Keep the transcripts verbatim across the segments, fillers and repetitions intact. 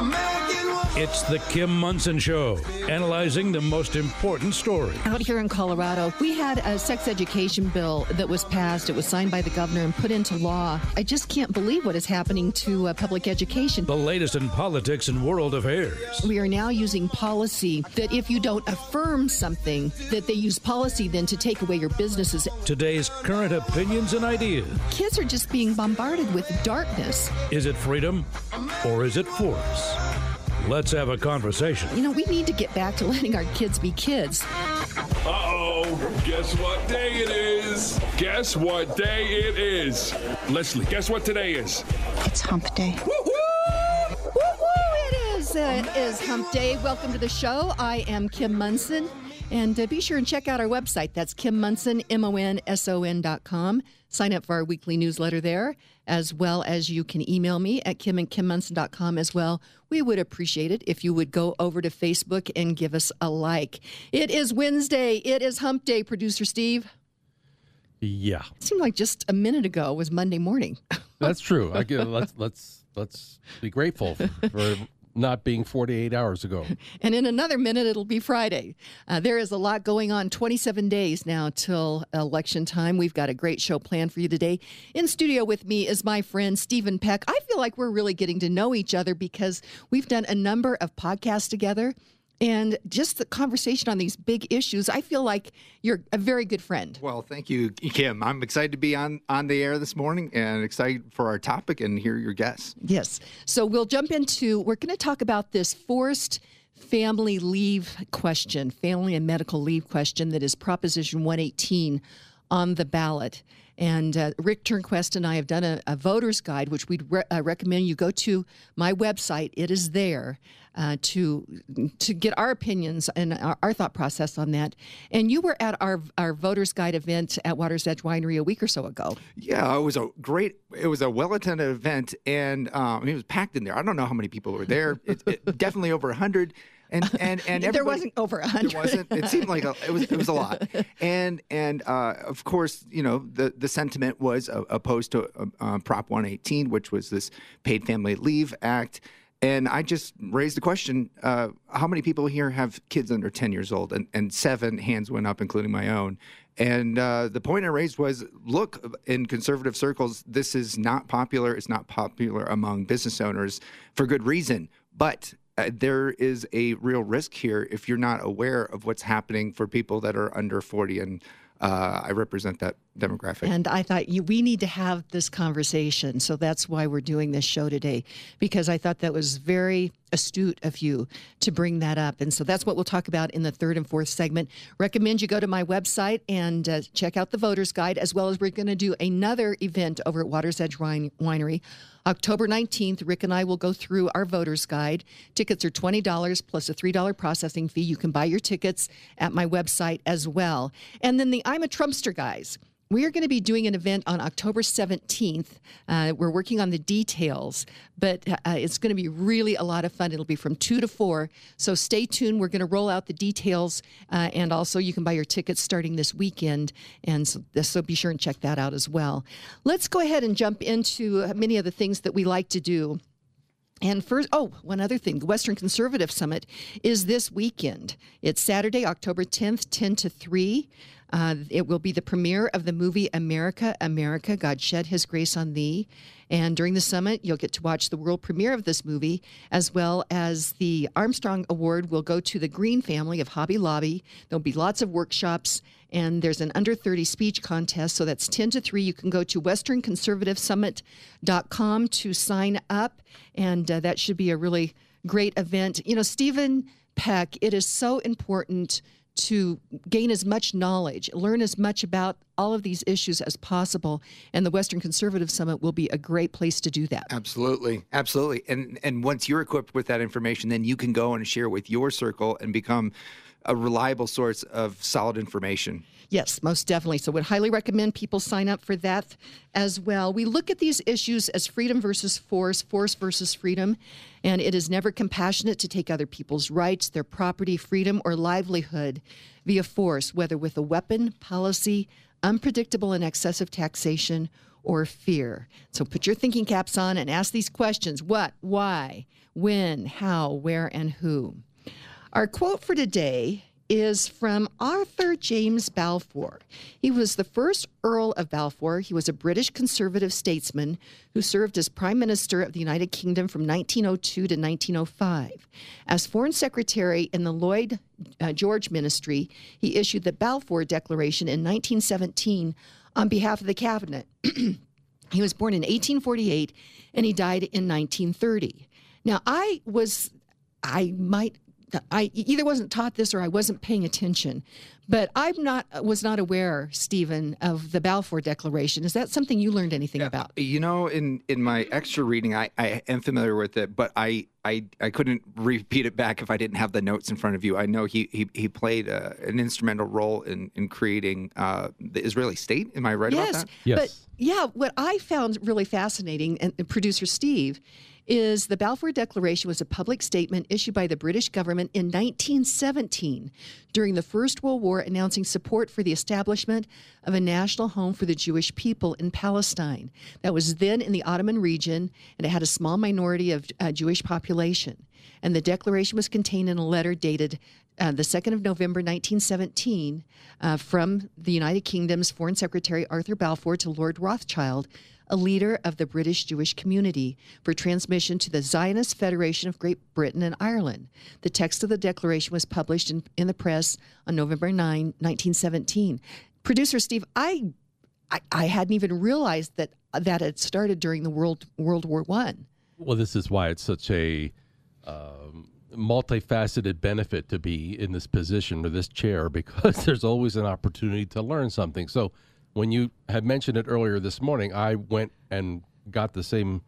It's the Kim Monson Show, analyzing the most important stories. Out here in Colorado, we had a sex education bill that was passed. It was signed by the governor and put into law. I just can't believe what is happening to uh, public education. The latest in politics and world affairs. We are now using policy that if you don't affirm something, that they use policy then to take away your businesses. Today's current opinions and ideas. Kids are just being bombarded with darkness. Is it freedom or is it force? Let's have a conversation. You know, we need to get back to letting our kids be kids. Uh-oh, guess what day it is? Guess what day it is? Leslie, guess what today is? It's hump day. Woo-hoo! Woo-hoo! It is, uh, it is hump day. Welcome to the show. I am Kim Monson. And uh, be sure and check out our website. That's Kim Monson, M O N S O N dot com. Sign up for our weekly newsletter there, as well as you can email me at kim and kim monson dot com as well. We would appreciate it if you would go over to Facebook and give us a like. It is Wednesday. It is hump day, Producer Steve. Yeah. It seemed like just a minute ago was Monday morning. That's true. I get, let's let's let's be grateful for not being forty-eight hours ago. And in another minute, it'll be Friday. Uh, there is a lot going on. twenty-seven days now till election time. We've got a great show planned for you today. In studio with me is my friend Stephen Peck. I feel like we're really getting to know each other because we've done a number of podcasts together. And just the conversation on these big issues, I feel like you're a very good friend. Well, thank you, Kim. I'm excited to be on, on the air this morning and excited for our topic and hear your guests. Yes. So we'll jump into, we're going to talk about this forced family leave question, family and medical leave question that is Proposition one eighteen on the ballot. And uh, Rick Turnquest and I have done a, a voter's guide, which we'd re- uh, recommend you go to my website. It is there uh, to to get our opinions and our, our thought process on that. And you were at our our voter's guide event at Water's Edge Winery a week or so ago. Yeah, it was a great, it was a well-attended event, and um, it was packed in there. I don't know how many people were there. It, it, definitely over one hundred. And and and there wasn't over a hundred. There wasn't. It seemed like a, it was. It was a lot. And and uh, of course, you know, the, the sentiment was uh, opposed to uh, uh, Prop one eighteen, which was this Paid Family Leave Act. And I just raised the question: uh, how many people here have kids under ten years old? And and seven hands went up, including my own. And uh, the point I raised was: look, in conservative circles, this is not popular. It's not popular among business owners for good reason, but Uh, there is a real risk here if you're not aware of what's happening for people that are under forty, and uh, I represent that demographic. And I thought you, we need to have this conversation, so that's why we're doing this show today, because I thought that was very astute of you to bring that up. And so that's what we'll talk about in the third and fourth segment. Recommend you go to my website and uh, check out the voter's guide, as well as we're going to do another event over at Water's Edge Wine- Winery. October nineteenth, Rick and I will go through our voter's guide. Tickets are twenty dollars plus a three dollars processing fee. You can buy your tickets at my website as well. And then the I'm a Trumpster guys. We are going to be doing an event on October seventeenth. Uh, we're working on the details, but uh, it's going to be really a lot of fun. It'll be from two to four, so stay tuned. We're going to roll out the details, uh, and also you can buy your tickets starting this weekend, and so, so be sure and check that out as well. Let's go ahead and jump into many of the things that we like to do. And first, oh, one other thing, the Western Conservative Summit is this weekend. It's Saturday, October tenth, ten to three. Uh, it will be the premiere of the movie America, America, God Shed His Grace on Thee. And during the summit, you'll get to watch the world premiere of this movie, as well as the Armstrong Award will go to the Green family of Hobby Lobby. There'll be lots of workshops, and there's an under thirty speech contest. So that's ten to three. You can go to western conservative summit dot com to sign up, and uh, that should be a really great event. You know, Stephen Peck, it is so important to gain as much knowledge, learn as much about all of these issues as possible. And the Western Conservative Summit will be a great place to do that. Absolutely. Absolutely. And and once you're equipped with that information, then you can go and share with your circle and become a reliable source of solid information. Yes, most definitely. So would highly recommend people sign up for that as well. We look at these issues as freedom versus force, force versus freedom, and it is never compassionate to take other people's rights, their property, freedom, or livelihood via force, whether with a weapon, policy, unpredictable and excessive taxation, or fear? So put your thinking caps on and ask these questions. What, why, when, how, where, and who? Our quote for today is from Arthur James Balfour. He was the first Earl of Balfour. He was a British conservative statesman who served as Prime Minister of the United Kingdom from nineteen oh two to nineteen oh five. As Foreign Secretary in the Lloyd uh, George ministry, he issued the Balfour Declaration in nineteen seventeen on behalf of the cabinet. He was born in eighteen forty-eight and he died in nineteen thirty. Now, I was, I might I either wasn't taught this or I wasn't paying attention, but I'm not was not aware, Stephen, of the Balfour Declaration. Is that something you learned anything Yeah, about? You know, in, in my extra reading, I, I am familiar with it, but I, I I couldn't repeat it back if I didn't have the notes in front of you. I know he he, he played uh, an instrumental role in in creating uh, the Israeli state. Am I right yes, about that? Yes. But yeah, what I found really fascinating, and, and producer Steve, is the Balfour Declaration was a public statement issued by the British government in nineteen seventeen during the First World War, announcing support for the establishment of a national home for the Jewish people in Palestine. That was then in the Ottoman region, and it had a small minority of uh, Jewish population. And the declaration was contained in a letter dated uh, the second of November, nineteen seventeen, uh, from the United Kingdom's Foreign Secretary Arthur Balfour to Lord Rothschild, a leader of the British Jewish community, for transmission to the Zionist Federation of Great Britain and Ireland. The text of the declaration was published in, in the press on November ninth, nineteen seventeen. Producer Steve, I, I I hadn't even realized that that had started during the World World War One. Well, this is why it's such a um, multifaceted benefit to be in this position or this chair, because there's always an opportunity to learn something. So when you had mentioned it earlier this morning, I went and got the same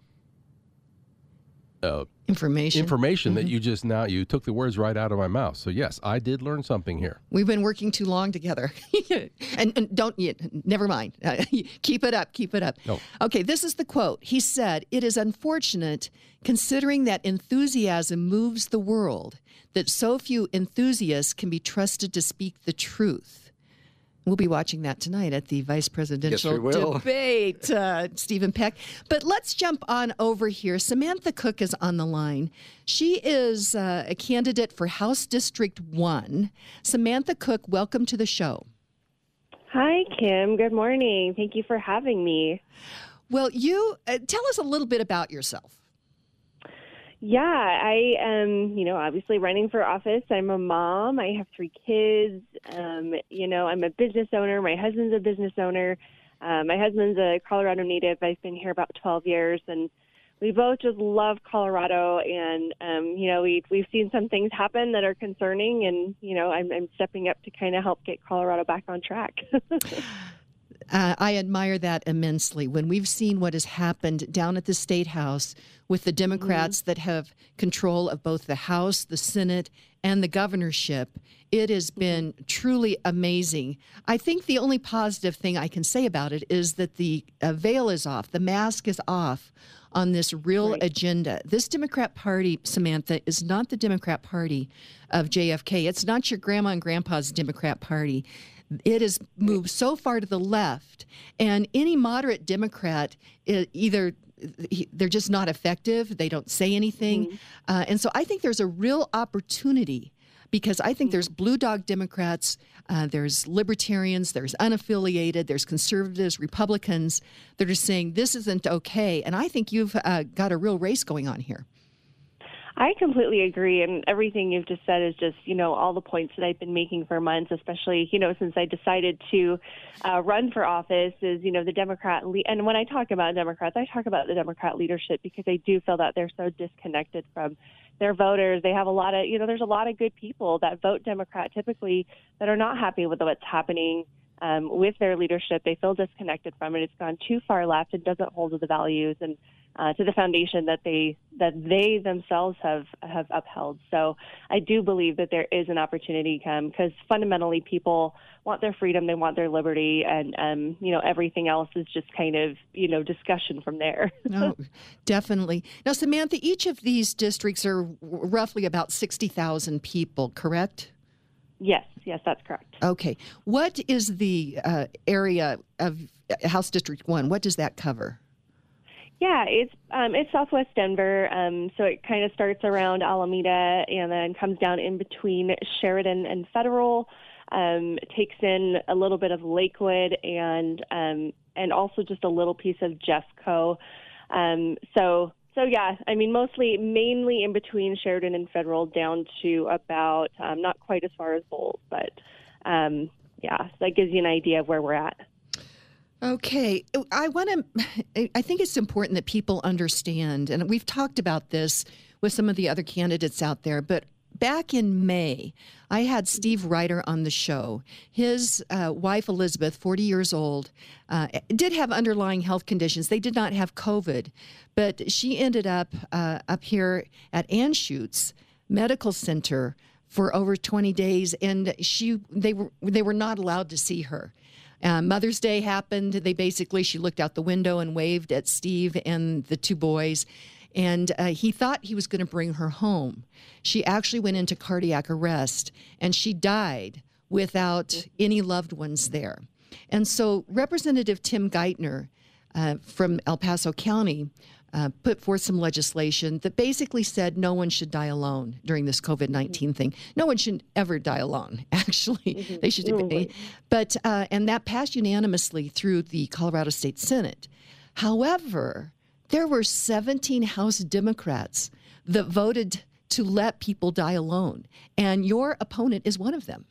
uh, Information. information Mhm. that you just now, you took the words right out of my mouth. So yes, I did learn something here. We've been working too long together. and, and don't, you, never mind. Uh, keep it up, keep it up. No. Okay, this is the quote. He said, "It is unfortunate, considering that enthusiasm moves the world, that so few enthusiasts can be trusted to speak the truth." We'll be watching that tonight at the vice presidential Yes, we will. debate, uh, Stephen Peck. But let's jump on over here. Samantha Cook is on the line. She is uh, a candidate for House District one. Samantha Cook, welcome to the show. Hi, Kim. Good morning. Thank you for having me. Well, you uh, tell us a little bit about yourself. Yeah, I am, you know, obviously running for office. I'm a mom. I have three kids. Um, you know, I'm a business owner. My husband's a business owner. Uh, my husband's a Colorado native. I've been here about twelve years, and we both just love Colorado. And, um, you know, we've, we've seen some things happen that are concerning, and, you know, I'm, I'm stepping up to kind of help get Colorado back on track. Uh, I admire that immensely. When we've seen what has happened down at the State House with the Democrats mm-hmm. that have control of both the House, the Senate, and the governorship, it has been truly amazing. I think the only positive thing I can say about it is that the uh, veil is off, the mask is off on this real right. agenda. This Democrat Party, Samantha, is not the Democrat Party of J F K. It's not your grandma and grandpa's Democrat Party. It has moved so far to the left, and any moderate Democrat, either they're just not effective, they don't say anything. Mm-hmm. Uh, and so I think there's a real opportunity, because I think there's blue dog Democrats, uh, there's libertarians, there's unaffiliated, there's conservatives, Republicans that are saying this isn't okay. And I think you've uh, got a real race going on here. I completely agree, and everything you've just said is just, you know, all the points that I've been making for months, especially, you know, since I decided to uh, run for office, is, you know, the Democrat, le- and when I talk about Democrats, I talk about the Democrat leadership, because I do feel that they're so disconnected from their voters. They have a lot of, you know, there's a lot of good people that vote Democrat typically that are not happy with what's happening um, with their leadership. They feel disconnected from it. It's gone too far left. It doesn't hold to the values and Uh, to the foundation that they that they themselves have have upheld. So I do believe that there is an opportunity, come because fundamentally people want their freedom, they want their liberty, and um, you know, everything else is just kind of, you know, discussion from there. No, definitely. Now, Samantha, each of these districts are roughly about sixty thousand people, correct? Yes, yes, that's correct. Okay. What is the uh, area of House District one? What does that cover? Yeah, it's um, it's Southwest Denver, um, so it kind of starts around Alameda and then comes down in between Sheridan and Federal. Um, takes in a little bit of Lakewood and um, and also just a little piece of Jeffco. Um, so so yeah, I mean mostly mainly in between Sheridan and Federal down to about um, not quite as far as Bowles, but um, yeah, so that gives you an idea of where we're at. Okay. I want to, I think it's important that people understand, and we've talked about this with some of the other candidates out there, but back in May, I had Steve Ryder on the show. His uh, wife, Elizabeth, forty years old, uh, did have underlying health conditions. They did not have COVID, but she ended up uh, up here at Anschutz Medical Center for over twenty days, and she they were they were not allowed to see her. Uh, Mother's Day happened. They basically, she looked out the window and waved at Steve and the two boys, and uh, he thought he was going to bring her home. She actually went into cardiac arrest, and she died without any loved ones there. And so Representative Tim Geithner uh, from El Paso County uh, put forth some legislation that basically said no one should die alone during this COVID nineteen mm-hmm. thing. No one should ever die alone, actually. Mm-hmm. They should, mm-hmm. but, uh, and that passed unanimously through the Colorado State Senate. However, there were seventeen House Democrats that voted to let people die alone, and your opponent is one of them.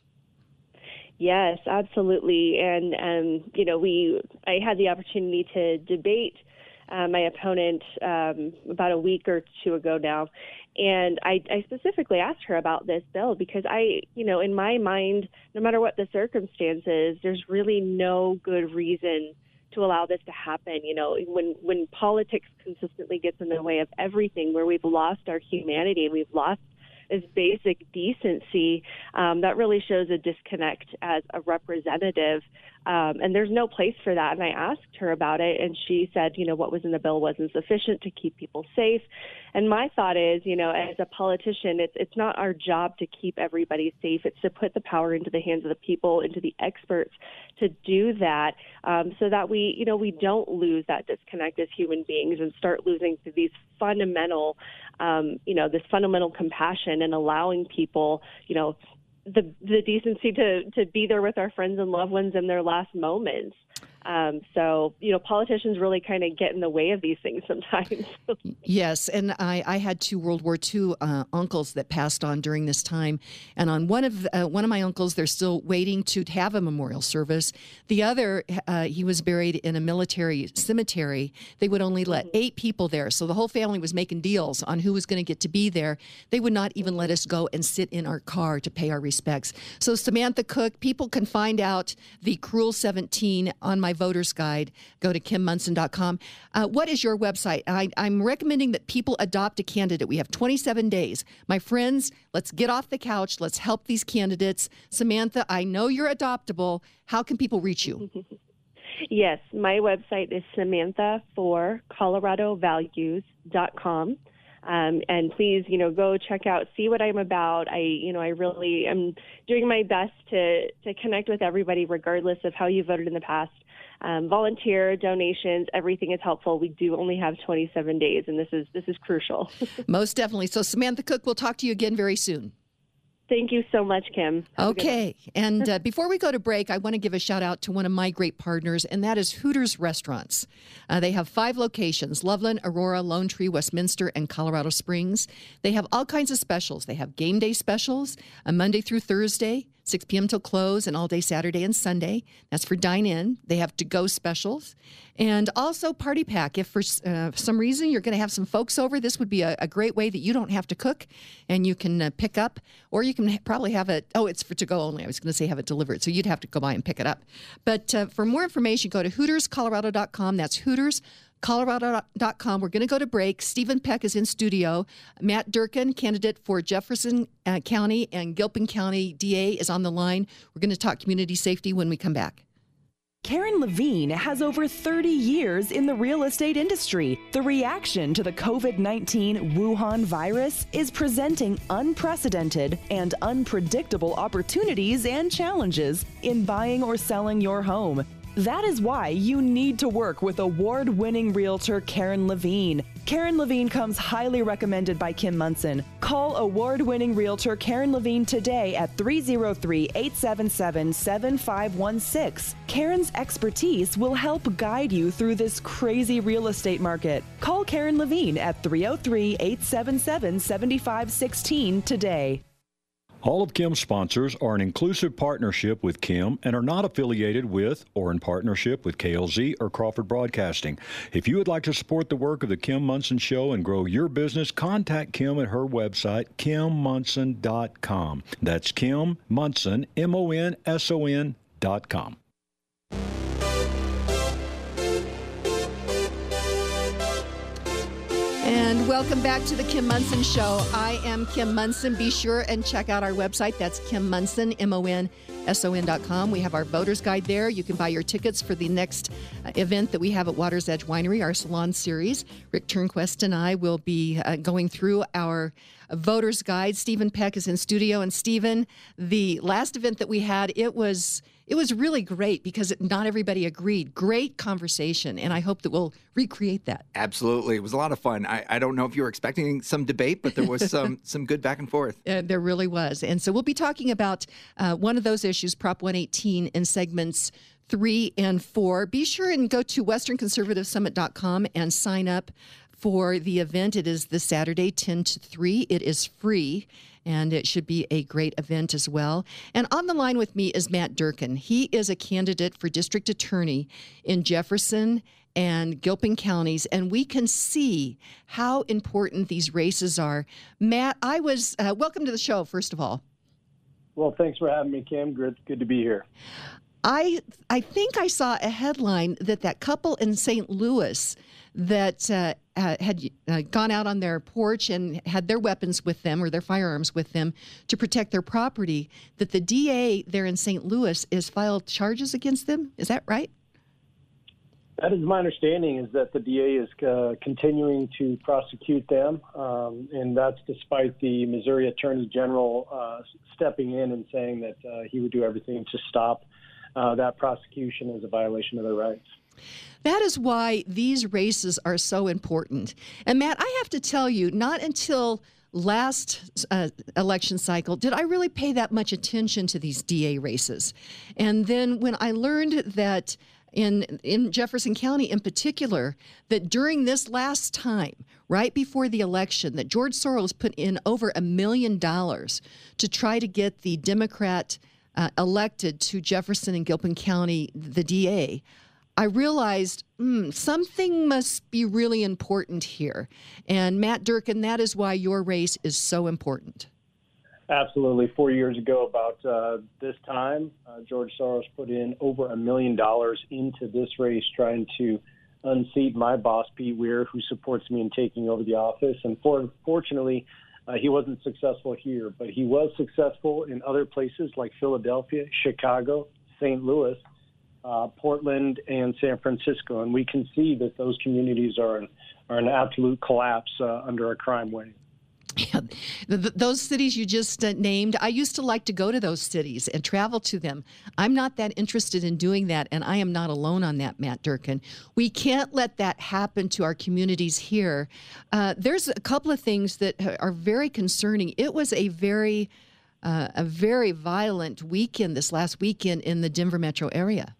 Yes, absolutely. And, um, you know, we, I had the opportunity to debate Uh, my opponent um, about a week or two ago now. And I, I specifically asked her about this bill because I, you know, in my mind, no matter what the circumstances, there's really no good reason to allow this to happen. You know, when, when politics consistently gets in the way of everything, where we've lost our humanity and we've lost this basic decency, um, that really shows a disconnect as a representative. Um, and there's no place for that. And I asked her about it, and she said, you know, what was in the bill wasn't sufficient to keep people safe. And my thought is, you know, as a politician, it's it's not our job to keep everybody safe. It's to put the power into the hands of the people, into the experts to do that, um, so that we, you know, we don't lose that disconnect as human beings and start losing these fundamental, um, you know, this fundamental compassion and allowing people, you know, the the decency to, to be there with our friends and loved ones in their last moments. Um, so, you know, politicians really kind of get in the way of these things sometimes. Yes, and I, I had two World War Two uh, uncles that passed on during this time, and on one of uh, one of my uncles, they're still waiting to have a memorial service. The other, uh, he was buried in a military cemetery. They would only let mm-hmm. eight people there, so the whole family was making deals on who was going to get to be there. They would not even let us go and sit in our car to pay our respects. So Samantha Cook, people can find out the Cruel seventeen on my voter's guide. Go to kim munson dot com. Uh, what is your website? I, I'm recommending that people adopt a candidate. We have twenty-seven days. My friends, let's get off the couch. Let's help these candidates. Samantha, I know you're adoptable. How can people reach you? Yes, my website is samantha for colorado values dot com. Um, and please, you know, go check out, see what I'm about. I, you know, I really am doing my best to, to connect with everybody, regardless of how you voted in the past. Um, volunteer, donations, everything is helpful. We do only have twenty-seven days, and this is this is crucial. Most definitely. So Samantha Cook, we'll talk to you again very soon. Thank you so much, Kim. Have okay. And uh, before we go to break, I want to give a shout out to one of my great partners, and that is Hooters Restaurants. Uh, they have five locations: Loveland, Aurora, Lone Tree, Westminster, and Colorado Springs. They have all kinds of specials. They have game day specials, uh, Monday through Thursday, six p.m. till close, and all day Saturday and Sunday. That's for dine-in. They have to-go specials. And also Party Pack. If for uh, some reason you're going to have some folks over, this would be a, a great way that you don't have to cook, and you can uh, pick up, or you can ha- probably have it, oh, it's for to-go only. I was going to say have it delivered, so you'd have to go by and pick it up. But uh, for more information, go to hooters colorado dot com. That's hooters colorado dot com. We're going to go to break. Stephen Peck is in studio. Matt Durkin, candidate for Jefferson uh, County and Gilpin County D A, is on the line. We're going to talk community safety when we come back. Karen Levine has over thirty years in the real estate industry. The reaction to the COVID nineteen Wuhan virus is presenting unprecedented and unpredictable opportunities and challenges in buying or selling your home. That is why you need to work with award-winning realtor Karen Levine. Karen Levine comes highly recommended by Kim Monson. Call award-winning realtor Karen Levine today at three oh three, eight seven seven, seven five one six. Karen's expertise will help guide you through this crazy real estate market. Call Karen Levine at three oh three, eight seven seven, seven five one six today. All of Kim's sponsors are an inclusive partnership with Kim and are not affiliated with or in partnership with K L Z or Crawford Broadcasting. If you would like to support the work of the Kim Monson Show and grow your business, contact Kim at her website, kim monson dot com. That's Kim Monson, M O N S O N dot com. And welcome back to the Kim Monson Show. I am Kim Monson. Be sure and check out our website. That's Kim Monson, M O N S O N dot com. We have our voter's guide there. You can buy your tickets for the next uh, event that we have at Water's Edge Winery, our salon series. Rick Turnquist and I will be uh, going through our voter's guide. Stephen Peck is in studio. And Stephen, the last event that we had, it was... It was really great because not everybody agreed. Great conversation, and I hope that we'll recreate that. Absolutely. It was a lot of fun. I, I don't know if you were expecting some debate, but there was some some good back and forth. Uh, there really was. And so we'll be talking about uh, one of those issues, Prop one eighteen, in segments three and four. Be sure and go to western conservative summit dot com and sign up for the event. It is this Saturday, ten to three. It is free. And it should be a great event as well. And on the line with me is Matt Durkin. He is a candidate for district attorney in Jefferson and Gilpin counties, and we can see how important these races are. Matt, I was uh, welcome to the show, first of all. Well, thanks for having me, Kim. Good, good to be here. I I think I saw a headline that that couple in Saint Louis that uh, uh, had uh, gone out on their porch and had their weapons with them or their firearms with them to protect their property, that the D A there in Saint Louis has filed charges against them. Is that right? That is my understanding, is that the D A is uh, continuing to prosecute them, um, and that's despite the Missouri Attorney General uh, stepping in and saying that uh, he would do everything to stop uh, that prosecution as a violation of their rights. That is why these races are so important. And Matt, I have to tell you, not until last uh, election cycle did I really pay that much attention to these D A races. And then when I learned that in in Jefferson County in particular, that during this last time, right before the election, that George Soros put in over a million dollars to try to get the Democrat uh, elected to Jefferson and Gilpin County, the D A, I realized mm, something must be really important here. And Matt Durkin, that is why your race is so important. Absolutely. Four years ago, about uh, this time, uh, George Soros put in over a million dollars into this race, trying to unseat my boss, Pete Weir, who supports me in taking over the office. And for, fortunately, uh, he wasn't successful here, but he was successful in other places like Philadelphia, Chicago, Saint Louis, Uh, Portland, and San Francisco, and we can see that those communities are in, are in absolute collapse uh, under a crime wave. Yeah, th- those cities you just uh, named, I used to like to go to those cities and travel to them. I'm not that interested in doing that, and I am not alone on that, Matt Durkin. We can't let that happen to our communities here. Uh, there's a couple of things that are very concerning. It was a very, uh, a very violent weekend this last weekend in the Denver metro area.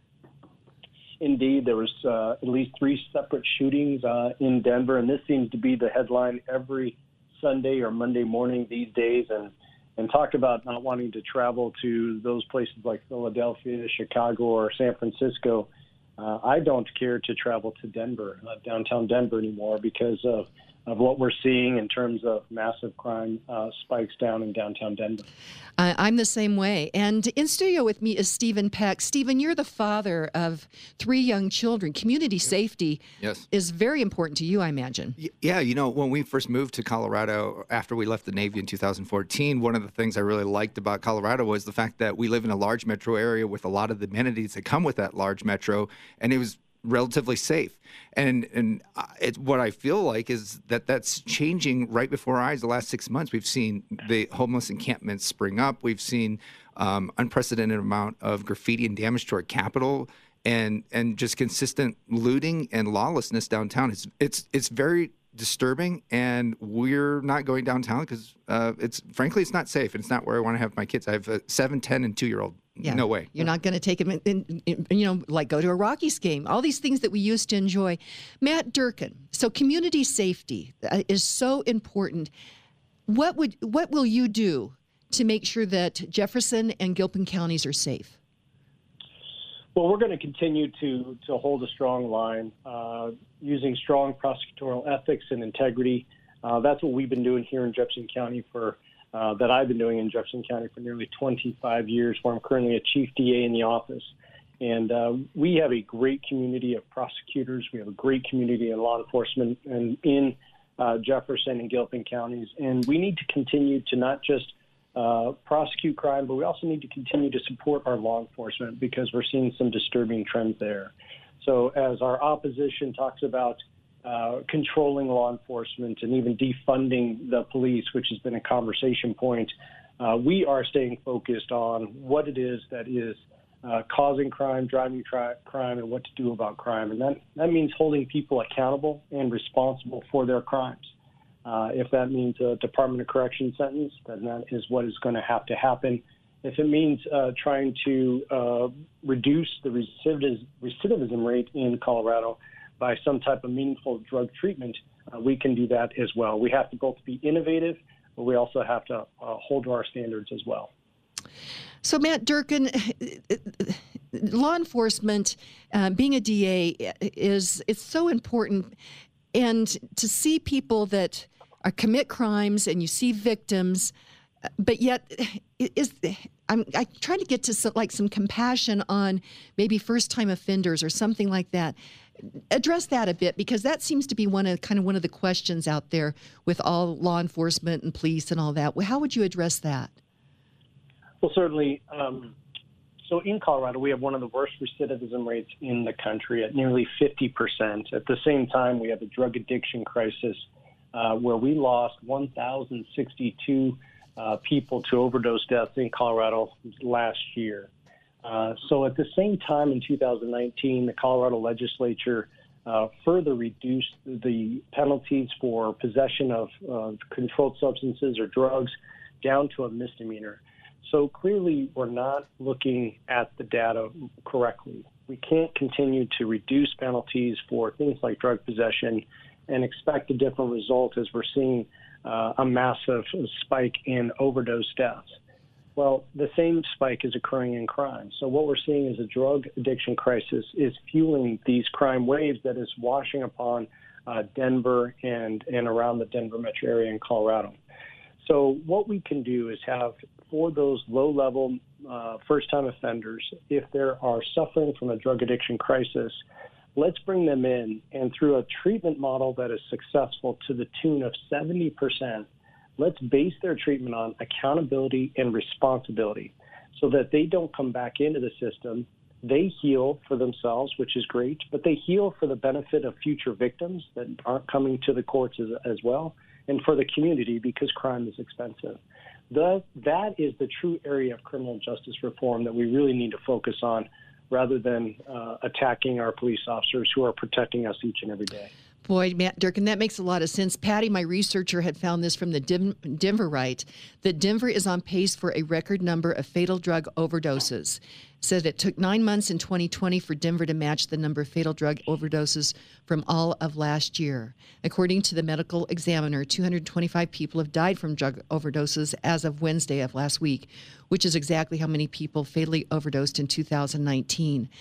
Indeed, there was uh, at least three separate shootings uh, in Denver, and this seems to be the headline every Sunday or Monday morning these days. And, and talked about not wanting to travel to those places like Philadelphia, Chicago, or San Francisco. Uh, I don't care to travel to Denver, uh, downtown Denver anymore because of of what we're seeing in terms of massive crime uh, spikes down in downtown Denver. Uh, I'm the same way. And in studio with me is Stephen Peck. Stephen, you're the father of three young children. Community safety yes. is very important to you, I imagine. Yeah, you know, when we first moved to Colorado after we left the Navy in two thousand fourteen, one of the things I really liked about Colorado was the fact that we live in a large metro area with a lot of the amenities that come with that large metro, and it was relatively safe. And and it, what I feel like is that that's changing right before our eyes. The last six months, we've seen the homeless encampments spring up. We've seen um, unprecedented amount of graffiti and damage to our Capitol, and and just consistent looting and lawlessness downtown. It's it's it's very disturbing, and we're not going downtown because uh, it's frankly it's not safe, and it's not where I want to have my kids. I have a seven, ten, and two year old. Yeah. No way. You're not going to take them, in, in, in, you know, like go to a Rockies game, all these things that we used to enjoy. Matt Durkin, so community safety is so important. What would what will you do to make sure that Jefferson and Gilpin counties are safe? Well, we're going to continue to, to hold a strong line, uh, using strong prosecutorial ethics and integrity. Uh, that's what we've been doing here in Jefferson County for Uh, that I've been doing in Jefferson County for nearly twenty-five years, where I'm currently a chief D A in the office. And uh, we have a great community of prosecutors. We have a great community in law enforcement and in uh, Jefferson and Gilpin counties. And we need to continue to not just uh, prosecute crime, but we also need to continue to support our law enforcement because we're seeing some disturbing trends there. So as our opposition talks about Uh, controlling law enforcement and even defunding the police, which has been a conversation point, uh, we are staying focused on what it is that is uh, causing crime, driving tri- crime, and what to do about crime. And that, that means holding people accountable and responsible for their crimes. Uh, if that means a Department of Correction sentence, then that is what is going to have to happen. If it means uh, trying to uh, reduce the recidivism, recidivism rate in Colorado by some type of meaningful drug treatment, uh, we can do that as well. We have to both be innovative, but we also have to uh, hold to our standards as well. So, Matt Durkin, law enforcement, uh, being a D A, is it's so important. And to see people that are, commit crimes and you see victims, but yet is I'm I try to get to some, like some compassion on maybe first-time offenders or something like that. Address that a bit, because that seems to be one of kind of one of the questions out there with all law enforcement and police and all that. How would you address that? Well, certainly. Um, so in Colorado, we have one of the worst recidivism rates in the country at nearly fifty percent. At the same time, we have a drug addiction crisis uh, where we lost one thousand sixty-two uh, people to overdose deaths in Colorado last year. Uh, so at the same time, in two thousand nineteen, the Colorado legislature uh, further reduced the penalties for possession of uh, controlled substances or drugs down to a misdemeanor. So clearly, we're not looking at the data correctly. We can't continue to reduce penalties for things like drug possession and expect a different result as we're seeing uh, a massive spike in overdose deaths. Well, the same spike is occurring in crime. So what we're seeing is a drug addiction crisis is fueling these crime waves that is washing upon uh, Denver and, and around the Denver metro area in Colorado. So what we can do is have, for those low-level uh, first-time offenders, if they are suffering from a drug addiction crisis, let's bring them in, and through a treatment model that is successful to the tune of seventy percent, let's base their treatment on accountability and responsibility so that they don't come back into the system. They heal for themselves, which is great, but they heal for the benefit of future victims that aren't coming to the courts as, as well, and for the community because crime is expensive. The, that is the true area of criminal justice reform that we really need to focus on rather than uh, attacking our police officers who are protecting us each and every day. Boy, Matt Durkin, that makes a lot of sense. Patty, my researcher, had found this from the Dim- Denverite, that Denver is on pace for a record number of fatal drug overdoses. Said it took nine months in twenty twenty for Denver to match the number of fatal drug overdoses from all of last year. According to the medical examiner, two hundred twenty-five people have died from drug overdoses as of Wednesday of last week, which is exactly how many people fatally overdosed in two thousand nineteen.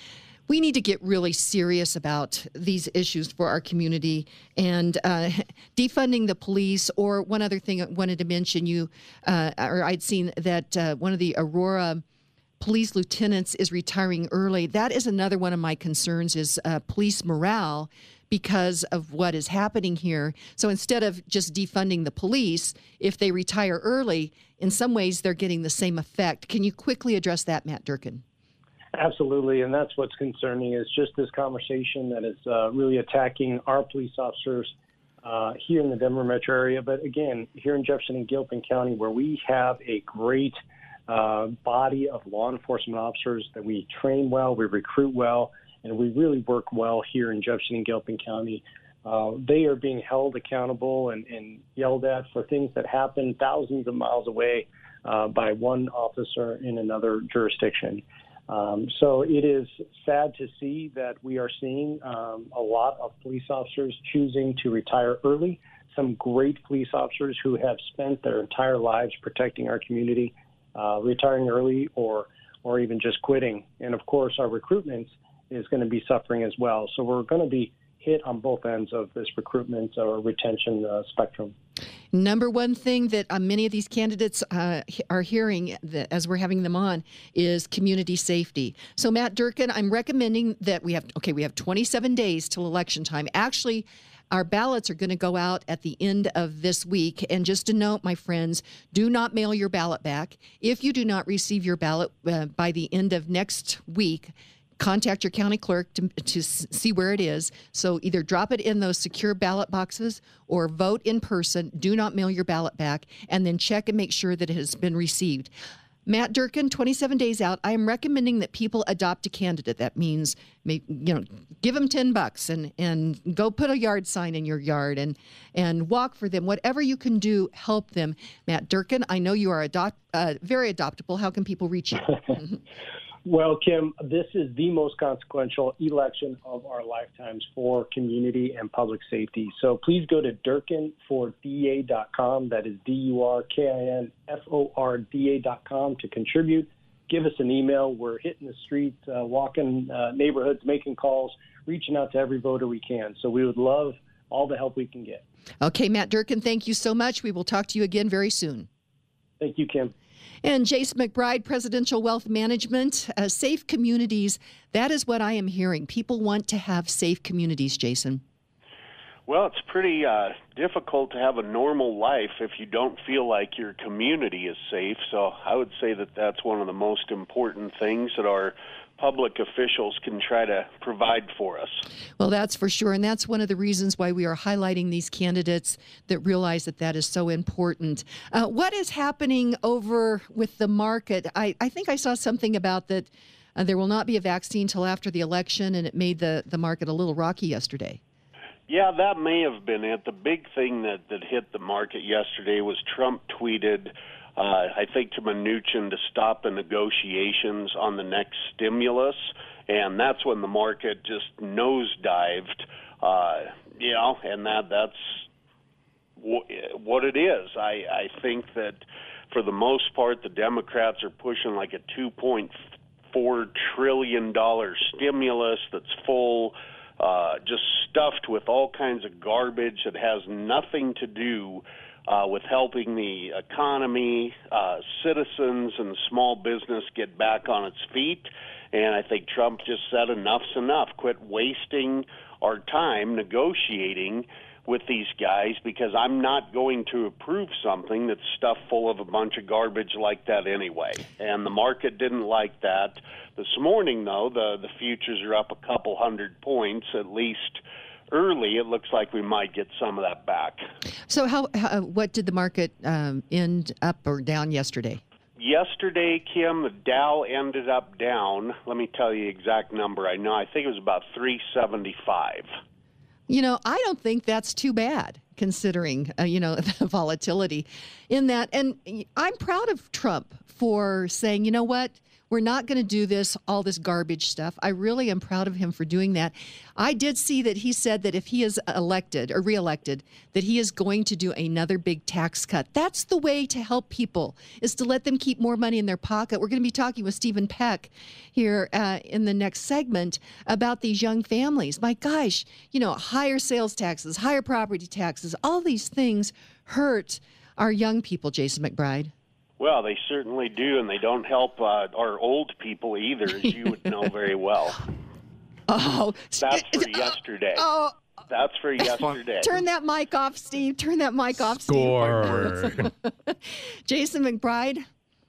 we need to get really serious about these issues for our community, and uh, defunding the police. Or one other thing I wanted to mention, you uh, or I'd seen that uh, one of the Aurora police lieutenants is retiring early. That is another one of my concerns, is uh, police morale, because of what is happening here. So instead of just defunding the police, if they retire early, in some ways they're getting the same effect. Can you quickly address that, Matt Durkin? Absolutely, and that's what's concerning, is just this conversation that is uh, really attacking our police officers uh, here in the Denver metro area. But again, here in Jefferson and Gilpin County, where we have a great uh, body of law enforcement officers that we train well, we recruit well, and we really work well here in Jefferson and Gilpin County. Uh, they are being held accountable and, and yelled at for things that happen thousands of miles away uh, by one officer in another jurisdiction. Um, so it is sad to see that we are seeing um, a lot of police officers choosing to retire early. Some great police officers who have spent their entire lives protecting our community, uh, retiring early or or even just quitting. And of course, our recruitment is going to be suffering as well. So we're going to be hit on both ends of this recruitment or retention uh, spectrum. Number one thing that uh, many of these candidates uh, are hearing that, as we're having them on, is community safety. So, Matt Durkin, I'm recommending that we have, okay, we have twenty-seven days till election time. Actually, our ballots are going to go out at the end of this week. And just a note, my friends, do not mail your ballot back. If you do not receive your ballot uh, by the end of next week, contact your county clerk to, to see where it is. So either drop it in those secure ballot boxes or vote in person. Do not mail your ballot back, and then check and make sure that it has been received. Matt Durkin, twenty-seven days out, I am recommending that people adopt a candidate. That means, you know, give them ten bucks and, and go put a yard sign in your yard and, and walk for them. Whatever you can do, help them. Matt Durkin, I know you are adopt, uh, very adoptable. How can people reach you? Well, Kim, this is the most consequential election of our lifetimes for community and public safety. So please go to durkin for D A dot com. That is D U R K I N F O R D A dot com to contribute. Give us an email. We're hitting the streets, uh, walking uh, neighborhoods, making calls, reaching out to every voter we can. So we would love all the help we can get. Okay, Matt Durkin, thank you so much. We will talk to you again very soon. Thank you, Kim. And Jason McBride, Presidential Wealth Management, uh, safe communities. That is what I am hearing. People want to have safe communities, Jason. Well, it's pretty uh, difficult to have a normal life if you don't feel like your community is safe. So I would say that that's one of the most important things that our public officials can try to provide for us. Well, that's for sure. And that's one of the reasons why we are highlighting these candidates that realize that that is so important. Uh, what is happening over with the market? I, I think I saw something about that uh, there will not be a vaccine till after the election, and it made the, the market a little rocky yesterday. Yeah, that may have been it. The big thing that, that hit the market yesterday was Trump tweeted, Uh, I think, to Mnuchin to stop the negotiations on the next stimulus, and that's when the market just nosedived, uh, you know, and that that's w- what it is. I, I think that for the most part, the Democrats are pushing like a two point four trillion dollars stimulus that's full, uh, just stuffed with all kinds of garbage that has nothing to do Uh, with helping the economy, uh, citizens, and small business get back on its feet. And I think Trump just said enough's enough. Quit wasting our time negotiating with these guys, because I'm not going to approve something that's stuffed full of a bunch of garbage like that anyway. And the market didn't like that. This morning, though, the, the futures are up a couple hundred points, at least early. It looks like we might get some of that back. So how, how what did the market um, end up or down yesterday? Yesterday, Kim, the Dow ended up down. Let me tell you the exact number. I know. I think it was about three seventy-five. You know, I don't think that's too bad, considering, uh, you know, the volatility in that. And I'm proud of Trump for saying, you know what, We're not going to do this, all this garbage stuff. I really am proud of him for doing that. I did see that he said that if he is elected or reelected, that he is going to do another big tax cut. That's the way to help people, is to let them keep more money in their pocket. We're going to be talking with Stephen Peck here uh, in the next segment about these young families. My gosh, you know, higher sales taxes, higher property taxes, all these things hurt our young people, Jason McBride. Well, they certainly do, and they don't help uh, our old people either, as you would know very well. Oh, that's for yesterday. Oh, that's for yesterday. Turn that mic off, Steve. Turn that mic off, Score. Steve. Jason McBride,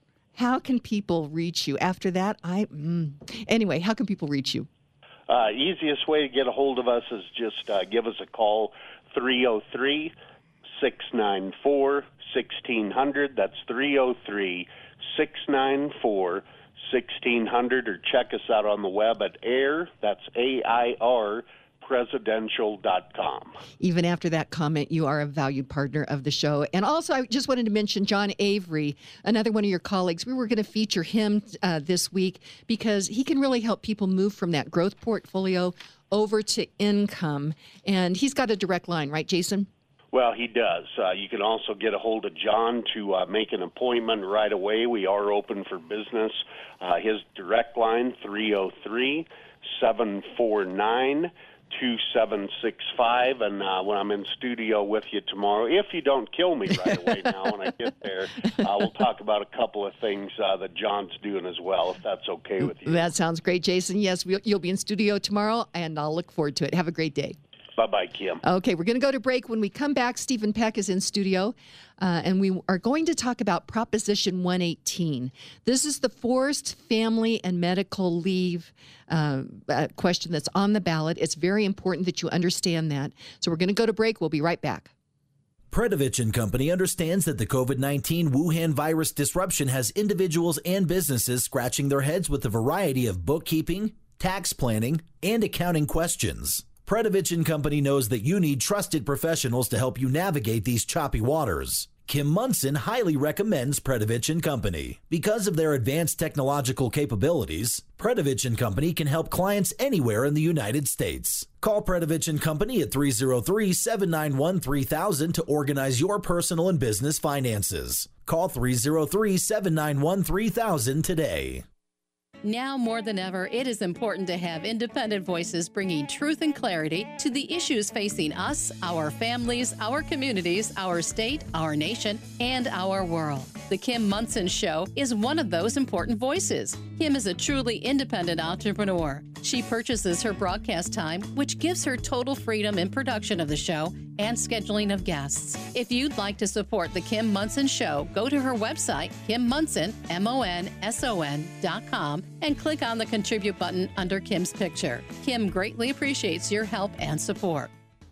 how can people reach you? After that, I mm. anyway, how can people reach you? Uh, easiest way to get a hold of us is just uh, give us a call, three oh three, six nine four, sixteen hundred. That's three oh three, six nine four, sixteen hundred, or check us out on the web at air, that's A I R, presidential dot com. Even after that comment, you are a valued partner of the show. And also, I just wanted to mention John Avery, another one of your colleagues. We were going to feature him uh, this week because he can really help people move from that growth portfolio over to income. And he's got a direct line, right, Jason? Well, he does. Uh, you can also get a hold of John to uh, make an appointment right away. We are open for business. Uh, his direct line, three oh three, seven four nine, two seven six five. And uh, when I'm in studio with you tomorrow, if you don't kill me right away now when I get there, uh, we'll talk about a couple of things uh, that John's doing as well, if that's okay with you. That sounds great, Jason. Yes, we'll, you'll be in studio tomorrow, and I'll look forward to it. Have a great day. Bye-bye, Kim. Okay, we're going to go to break. When we come back, Stephen Peck is in studio, uh, and we are going to talk about Proposition one eighteen. This is the forced family and medical leave uh, uh, question that's on the ballot. It's very important that you understand that. So we're going to go to break. We'll be right back. Predovich and Company understands that the COVID nineteen Wuhan virus disruption has individuals and businesses scratching their heads with a variety of bookkeeping, tax planning, and accounting questions. Predovich and Company knows that you need trusted professionals to help you navigate these choppy waters. Kim Munson highly recommends Predovich and Company. Because of their advanced technological capabilities, Predovich and Company can help clients anywhere in the United States. Call Predovich and Company at three oh three, seven nine one, three thousand to organize your personal and business finances. Call three oh three, seven nine one, three thousand today. Now more than ever, it is important to have independent voices bringing truth and clarity to the issues facing us, our families, our communities, our state, our nation, and our world. The Kim Munson Show is one of those important voices. Kim is a truly independent entrepreneur. She purchases her broadcast time, which gives her total freedom in production of the show and scheduling of guests. If you'd like to support The Kim Munson Show, go to her website, Kim Munson, M O N S O N dot com, and click on the Contribute button under Kim's picture. Kim greatly appreciates your help and support.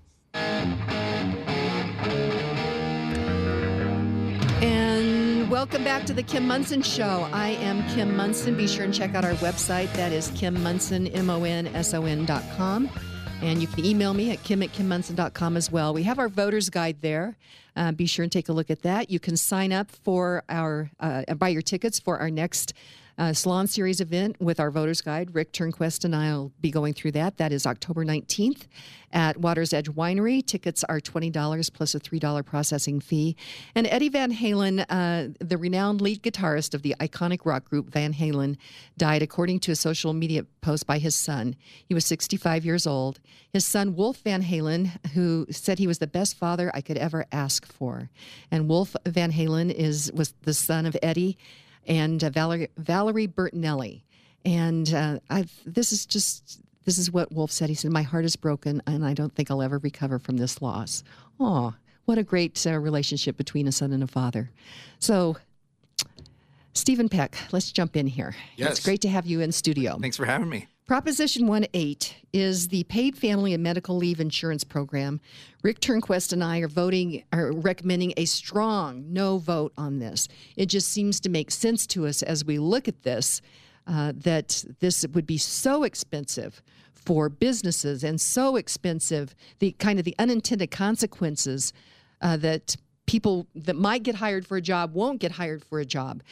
And welcome back to the Kim Munson Show. I am Kim Munson. Be sure and check out our website. That is Kim Munson, M O N S O N dot com. And you can email me at kim at kim munson dot com as well. We have our voter's guide there. Uh, be sure and take a look at that. You can sign up for our, uh, buy your tickets for our next Uh, Salon Series event with our voter's guide. Rick Turnquist and I will be going through that. That is October nineteenth at Water's Edge Winery. Tickets are twenty dollars plus a three dollars processing fee. And Eddie Van Halen, uh, the renowned lead guitarist of the iconic rock group Van Halen, died according to a social media post by his son. He was sixty-five years old. His son, Wolf Van Halen, who said he was the best father I could ever ask for. And Wolf Van Halen is was the son of Eddie and uh, Valerie, Valerie Bertinelli. And uh, I've, this is just, this is what Wolf said. He said, my heart is broken, and I don't think I'll ever recover from this loss. Oh, what a great uh, relationship between a son and a father. So, Stephen Peck, let's jump in here. Yes. It's great to have you in studio. Thanks for having me. Proposition one eighteen is the paid family and medical leave insurance program. Rick Turnquist and I are voting, are recommending a strong no vote on this. It just seems to make sense to us as we look at this, uh, that this would be so expensive for businesses and so expensive, the kind of the unintended consequences uh, that people that might get hired for a job won't get hired for a job.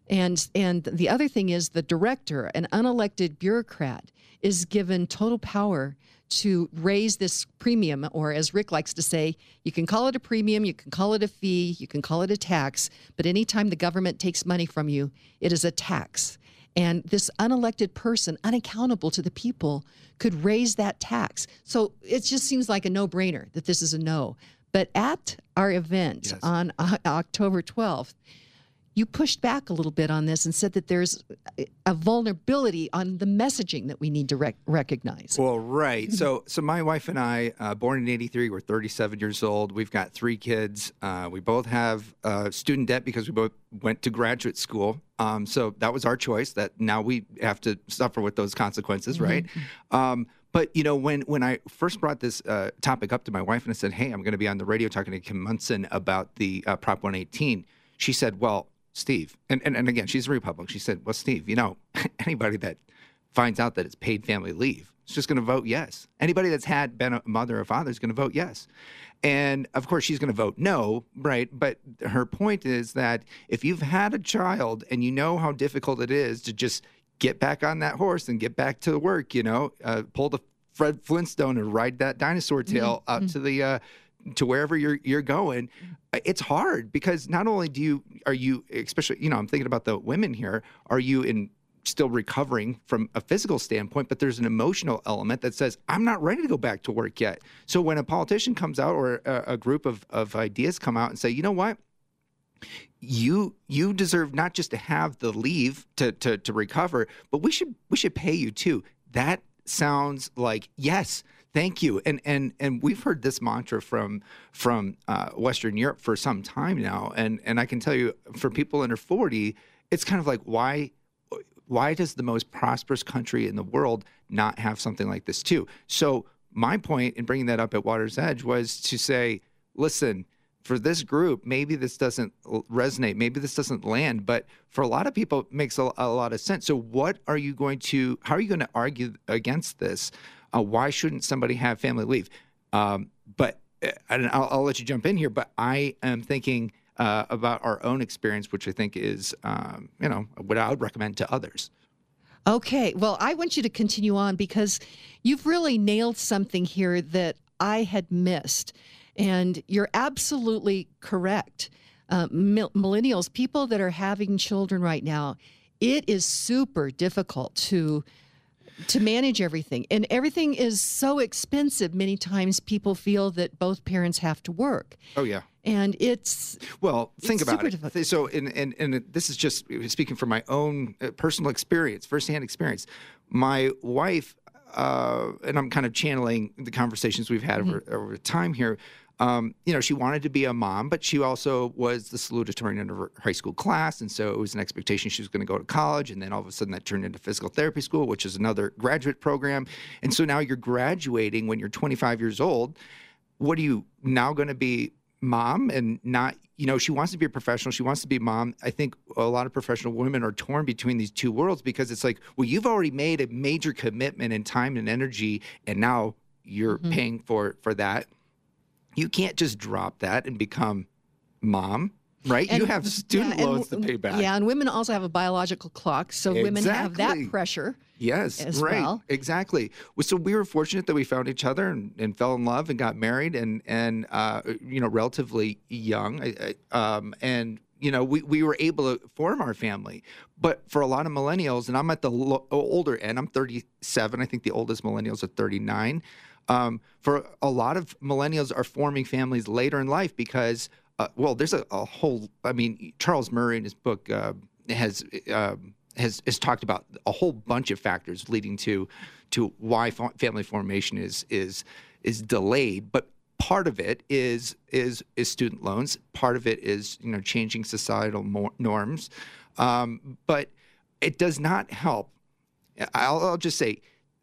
And and the other thing is the director, an unelected bureaucrat, is given total power to raise this premium, or as Rick likes to say, you can call it a premium, you can call it a fee, you can call it a tax, but anytime the government takes money from you, it is a tax. And this unelected person, unaccountable to the people, could raise that tax. So it just seems like a no-brainer that this is a no. But at our event yes. on uh, October twelfth, you pushed back a little bit on this and said that there's a vulnerability on the messaging that we need to rec- recognize. Well, right. So so my wife and I, uh, born in eighty-three, we're thirty-seven years old. We've got three kids. Uh, we both have uh, student debt because we both went to graduate school. Um, so that was our choice, that now we have to suffer with those consequences, mm-hmm. right? Um, but, you know, when, when I first brought this uh, topic up to my wife and I said, hey, I'm going to be on the radio talking to Kim Monson about the uh, Prop one eighteen, she said, well, Steve, and, and, and again, she's a Republican. She said, well, Steve, you know, anybody that finds out that it's paid family leave is just going to vote yes. Anybody that's had been a mother or father is going to vote yes. And of course, she's going to vote no, right? But her point is that if you've had a child and you know how difficult it is to just get back on that horse and get back to work, you know, uh, pull the Fred Flintstone and ride that dinosaur tail mm-hmm. out to the uh, to wherever you're you're going, it's hard because not only do you are you especially you know I'm thinking about the women here, are you in still recovering from a physical standpoint, but there's an emotional element that says I'm not ready to go back to work yet. So when a politician comes out or a, a group of of ideas come out and say, you know what, you you deserve not just to have the leave to to to recover, but we should we should pay you too. That sounds like yes. Thank you. And and and we've heard this mantra from from uh, Western Europe for some time now. And and I can tell you, for people under forty, it's kind of like, why why does the most prosperous country in the world not have something like this too? So my point in bringing that up at Water's Edge was to say, listen, for this group, maybe this doesn't resonate, maybe this doesn't land, but for a lot of people, it makes a, a lot of sense. So what are you going to, how are you going to argue against this? Uh, why shouldn't somebody have family leave? Um, but uh, I'll, I'll let you jump in here, but I am thinking uh, about our own experience, which I think is, um, you know, what I would recommend to others. Okay. Well, I want you to continue on because you've really nailed something here that I had missed. And you're absolutely correct. Uh, millennials, people that are having children right now, it is super difficult to to manage everything. And everything is so expensive. Many times people feel that both parents have to work. Oh, yeah. And it's well, think it's about it. Difficult. So, and, and and this is just speaking from my own personal experience, firsthand experience. My wife, uh, and I'm kind of channeling the conversations we've had mm-hmm. over, over time here. Um, you know, she wanted to be a mom, but she also was the salutatorian in her high school class. And so it was an expectation she was going to go to college. And then all of a sudden that turned into physical therapy school, which is another graduate program. And so now you're graduating when you're twenty-five years old. What are you now going to be mom and not, you know, she wants to be a professional. She wants to be mom. I think a lot of professional women are torn between these two worlds because it's like, well, you've already made a major commitment in time and energy. And now you're mm-hmm. paying for, for that. You can't just drop that and become mom, right? And, you have student yeah, loans and, to pay back. Yeah, and women also have a biological clock, so exactly. women have that pressure. Yes, as right, well. Exactly. So we were fortunate that we found each other and, and fell in love and got married, and and uh, you know, relatively young, um, and you know, we we were able to form our family. But for a lot of millennials, and I'm at the lo- older end, I'm thirty-seven. I think the oldest millennials are thirty-nine. Um, for a lot of millennials are forming families later in life because, uh, well, there's a, a whole, I mean, Charles Murray in his book uh, has, uh, has has talked about a whole bunch of factors leading to to why fa- family formation is is is delayed. But part of it is is is student loans. Part of it is, you know, changing societal more norms. Um, but it does not help. I'll, I'll just say,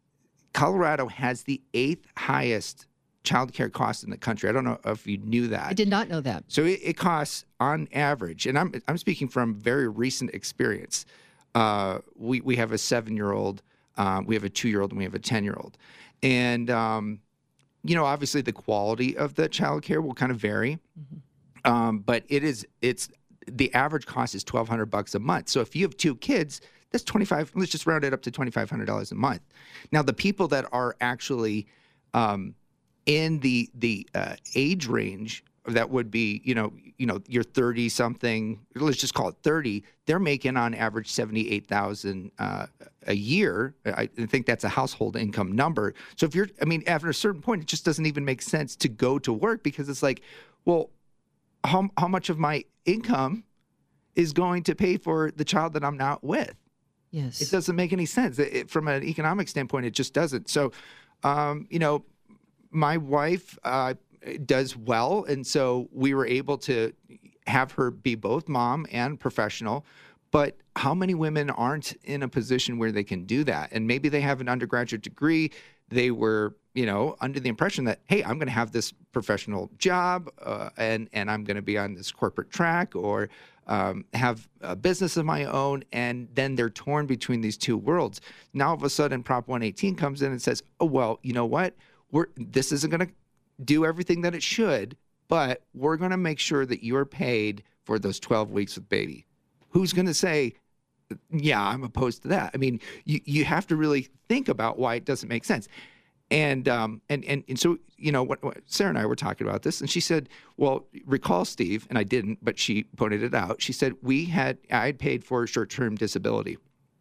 Colorado has the eighth highest child care cost in the country. I don't know if you knew that. I did not know that. So it, it costs on average, and I'm I'm speaking from very recent experience. Uh, we we have a seven-year-old, um, we have a two-year-old, and we have a ten-year-old, and um, you know, obviously the quality of the child care will kind of vary, mm-hmm. um, but it is it's the average cost is twelve hundred bucks a month. So if you have two kids, that's twenty-five. Let's just round it up to twenty-five hundred dollars a month. Now, the people that are actually um, in the the uh, age range that would be, you know, you know, you're thirty something. Let's just call it thirty. They're making on average seventy-eight thousand uh, a year. I think that's a household income number. So if you're, I mean, after a certain point, it just doesn't even make sense to go to work because it's like, well, how how much of my income is going to pay for the child that I'm not with? Yes. It doesn't make any sense. It, it, from an economic standpoint, it just doesn't. So, um, you know, my wife uh, does well, and so we were able to have her be both mom and professional. But how many women aren't in a position where they can do that? And maybe they have an undergraduate degree. They were, you know, under the impression that, hey, I'm going to have this professional job uh, and, and I'm going to be on this corporate track or um, have a business of my own. And then they're torn between these two worlds. Now, all of a sudden, Prop one eighteen comes in and says, oh, well, you know what? We're this isn't going to do everything that it should, but we're going to make sure that you're paid for those twelve weeks with baby. Who's going to say, yeah, I'm opposed to that? I mean, you, you have to really think about why it doesn't make sense. And um and and, and so, you know, what, what Sarah and I were talking about this, and she said, well, recall, Steve, and I didn't, but she pointed it out. She said, we had, I had paid for short-term disability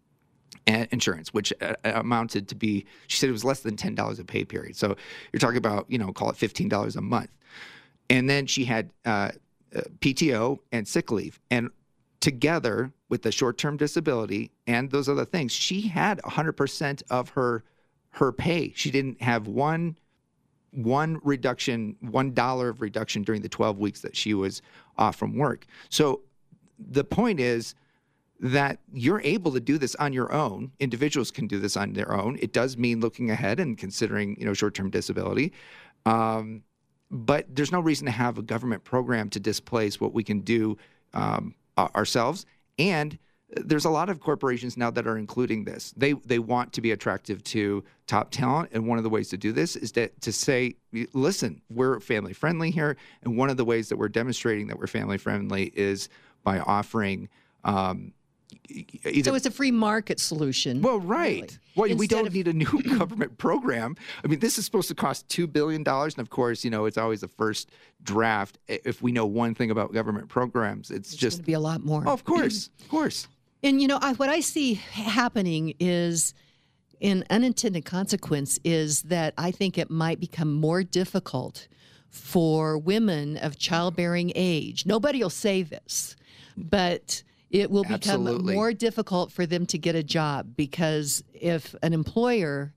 and insurance, which uh, amounted to be, she said it was less than ten dollars a pay period. So you're talking about, you know, call it fifteen dollars a month. And then she had uh, uh, P T O and sick leave. And together with the short-term disability and those other things, she had one hundred percent of her her pay. She didn't have one one reduction, one dollar of reduction during the twelve weeks that she was off from work. So the point is that you're able to do this on your own. Individuals can do this on their own. It does mean looking ahead and considering, you know, short-term disability. Um, but there's no reason to have a government program to displace what we can do um, ourselves. And there's a lot of corporations now that are including this. They they want to be attractive to top talent, and one of the ways to do this is that to say, listen, we're family friendly here, and one of the ways that we're demonstrating that we're family friendly is by offering. Um, either, so it's a free market solution. Well, right. Really. Well, we Instead don't of, need a new government program. I mean, this is supposed to cost two billion dollars, and of course, you know, it's always the first draft. If we know one thing about government programs, it's, it's just going to be a lot more. Oh, of course, of course. And, you know, I, what I see happening is, an unintended consequence is that I think it might become more difficult for women of childbearing age. Nobody will say this, but it will become Absolutely. more difficult for them to get a job, because if an employer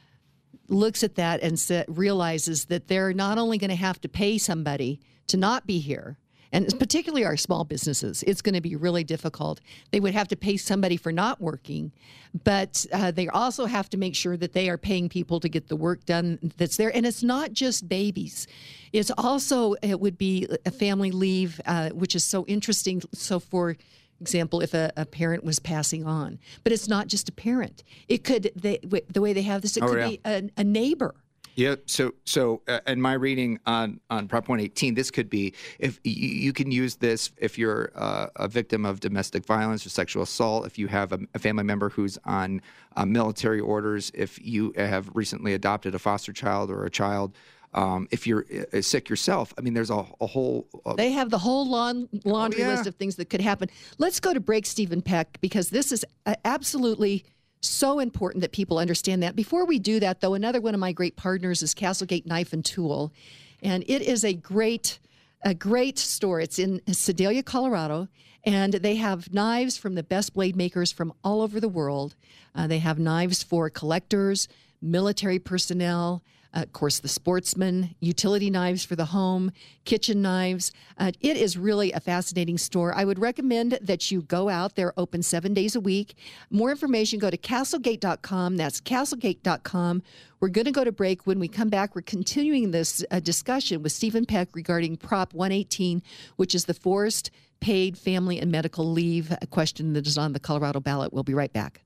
looks at that and sa- realizes that they're not only going to have to pay somebody to not be here, and particularly our small businesses, it's going to be really difficult. They would have to pay somebody for not working, but uh, they also have to make sure that they are paying people to get the work done that's there. And it's not just babies. It's also, it would be a family leave, uh, which is so interesting. So for example, if a, a parent was passing on, but it's not just a parent. It could, they, the way they have this, it Oh, could yeah. be a, a neighbor. Yeah. So, so, uh, in my reading on on Prop one eighteen, this could be if you, you can use this if you're uh, a victim of domestic violence or sexual assault, if you have a, a family member who's on uh, military orders, if you have recently adopted a foster child or a child. Um, if you're uh, sick yourself, I mean, there's a, a whole. Uh, They have the whole laun- laundry Oh, yeah. list of things that could happen. Let's go to break, Stephen Peck, because this is uh, absolutely so important that people understand that. Before we do that, though, another one of my great partners is Castlegate Knife and Tool, and it is a great, a great store. It's in Sedalia, Colorado, and they have knives from the best blade makers from all over the world. Uh, they have knives for collectors, military personnel, Uh, of course, the sportsman, utility knives for the home, kitchen knives. Uh, it is really a fascinating store. I would recommend that you go out. They're open seven days a week. More information, go to castlegate dot com. That's castlegate dot com. We're going to go to break. When we come back, we're continuing this uh, discussion with Stephen Peck regarding Prop one eighteen, which is the forced paid family and medical leave, a question that is on the Colorado ballot. We'll be right back.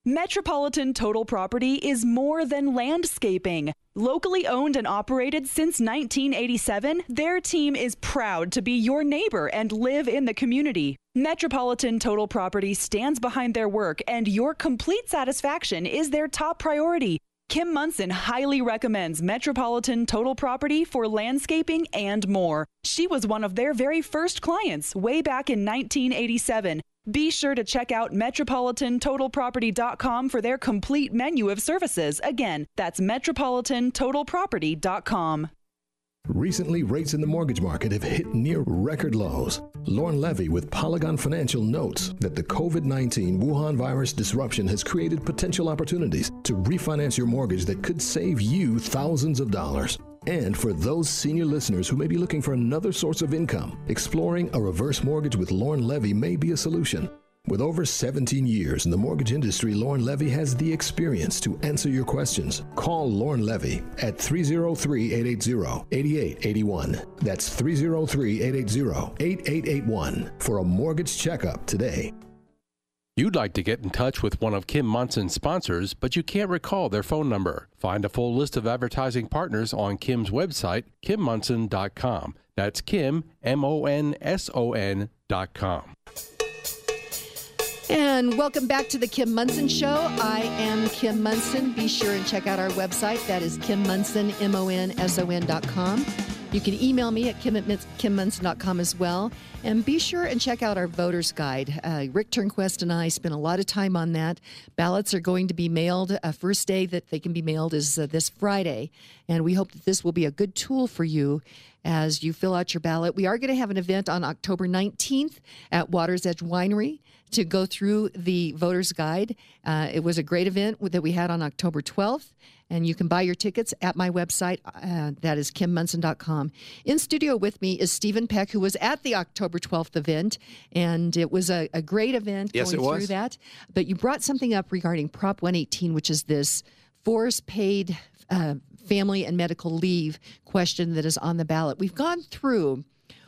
Metropolitan Total Property is more than landscaping. Locally owned and operated since nineteen eighty-seven, their team is proud to be your neighbor and live in the community. Metropolitan Total Property stands behind their work, and your complete satisfaction is their top priority. Kim Munson highly recommends Metropolitan Total Property for landscaping and more. She was one of their very first clients way back in nineteen eighty-seven. Be sure to check out metropolitan total property dot com for their complete menu of services. Again, that's metropolitan total property dot com. Recently, rates in the mortgage market have hit near record lows. Lauren Levy with Polygon Financial notes that the COVID nineteen Wuhan virus disruption has created potential opportunities to refinance your mortgage that could save you thousands of dollars. And for those senior listeners who may be looking for another source of income, exploring a reverse mortgage with Lauren Levy may be a solution. With over seventeen years in the mortgage industry, Lauren Levy has the experience to answer your questions. Call Lauren Levy at three oh three, eight eight zero, eight eight eight one. That's three oh three, eight eight zero, eight eight eight one for a mortgage checkup today. You'd like to get in touch with one of Kim Munson's sponsors, but you can't recall their phone number. Find a full list of advertising partners on Kim's website, kim munson dot com. That's Kim, M O N S O N dot com. And welcome back to the Kim Munson Show. I am Kim Munson. Be sure and check out our website. That is Kim Munson, M O N S O N dot com. You can email me at kim at kim munson dot com as well. And be sure and check out our voter's guide. Uh, Rick Turnquest and I spent a lot of time on that. Ballots are going to be mailed. Uh, first day that they can be mailed is uh, this Friday. And we hope that this will be a good tool for you as you fill out your ballot. We are going to have an event on October nineteenth at Water's Edge Winery to go through the voter's guide. Uh, it was a great event that we had on October twelfth. And you can buy your tickets at my website. Uh, that is kim munson dot com. In studio with me is Stephen Peck, who was at the October twelfth event. And it was a, a great event yes, going it was. through that. But you brought something up regarding Prop one eighteen, which is this forced paid uh, family and medical leave question that is on the ballot. We've gone through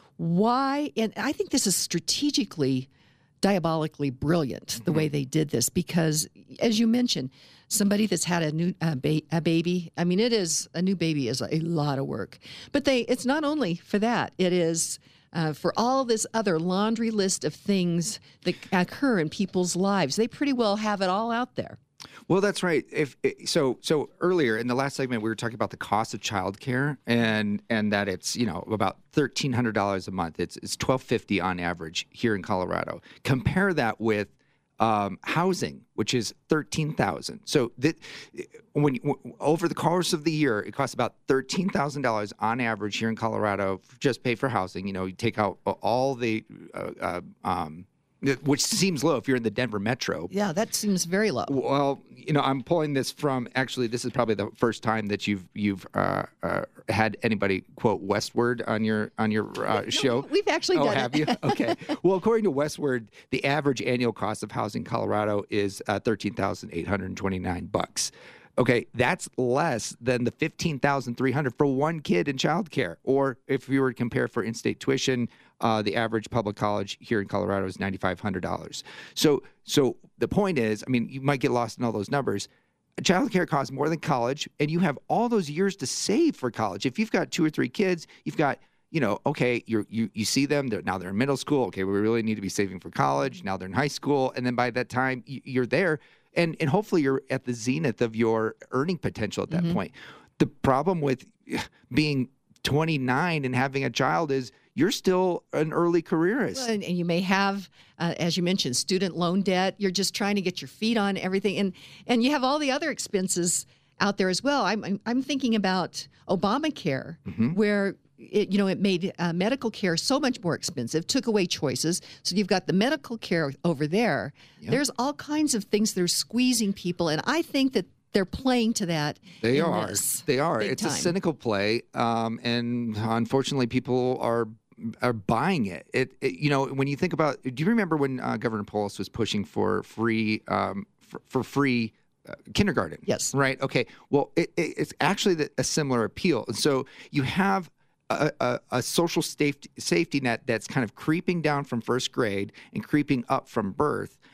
why, and I think this is strategically, diabolically brilliant, the way they did this, because as you mentioned, somebody that's had a new uh, ba- a baby, I mean, it is, a new baby is a lot of work. But they, it's not only for that, it is uh, for all this other laundry list of things that occur in people's lives. They pretty well have it all out there. Well, that's right. If so, so earlier in the last segment, we were talking about the cost of childcare, and and that it's you know about thirteen hundred dollars a month. It's it's twelve fifty on average here in Colorado. Compare that with um, housing, which is thirteen thousand. So that when w- over the course of the year, it costs about thirteen thousand dollars on average here in Colorado. Just pay for housing. You know, you take out all the. Uh, uh, um, Which seems low if you're in the Denver metro. Yeah, that seems very low. Well, you know, I'm pulling this from, actually, this is probably the first time that you've you've uh, uh, had anybody quote Westward on your on your uh, no, show. We've actually oh, done have it. you? Okay. Well, according to Westward, the average annual cost of housing in Colorado is uh, thirteen thousand eight hundred twenty-nine bucks. Okay, that's less than the fifteen thousand three hundred for one kid in childcare. Or if you were to compare for in-state tuition, uh, the average public college here in Colorado is nine thousand five hundred dollars. So, so the point is, I mean, you might get lost in all those numbers. Childcare costs more than college, and you have all those years to save for college. If you've got two or three kids, you've got, you know, okay, you're, you you see them, they're, now they're in middle school. Okay, we really need to be saving for college. Now they're in high school, and then by that time, you're there. And and hopefully you're at the zenith of your earning potential at that mm-hmm. point. The problem with being twenty-nine and having a child is you're still an early careerist. Well, and, and you may have, uh, as you mentioned, student loan debt. You're just trying to get your feet on everything. And and you have all the other expenses out there as well. I'm, I'm, I'm thinking about Obamacare, mm-hmm. where It, you know, it made uh, medical care so much more expensive, took away choices. So you've got the medical care over there. Yep. There's all kinds of things that are squeezing people. And I think that they're playing to that. They in are. This they are. It's time. a cynical play. Um, and unfortunately, people are are buying it. It, it. You know, when you think about, do you remember when uh, Governor Polis was pushing for free, um, for, for free Uh, kindergarten? Yes. Right. Okay. Well, it, it, it's actually the, a similar appeal. And so you have A, a, a social safety, safety net that's kind of creeping down from first grade and creeping up from birth.